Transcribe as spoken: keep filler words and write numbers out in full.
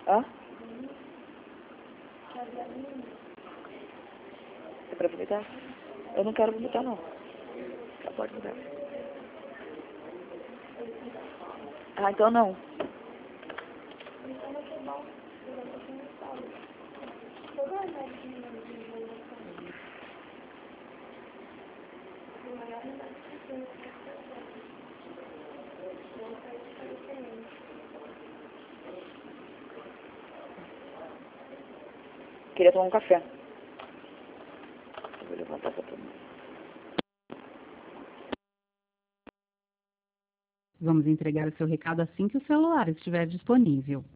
Hã? É pra vomitar? Eu não quero vomitar, não. Só pode mudar. Ah, então não. Queria tomar um café. Eu vou levantar pra tomar. Vamos entregar o seu recado assim que o celular estiver disponível.